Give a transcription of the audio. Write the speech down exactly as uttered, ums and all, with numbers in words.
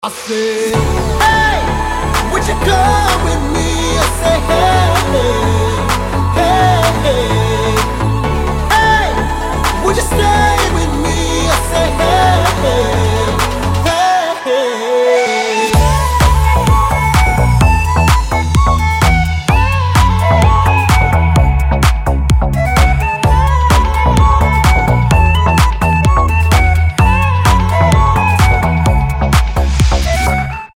I say, hey, would you come with me? I say, hey.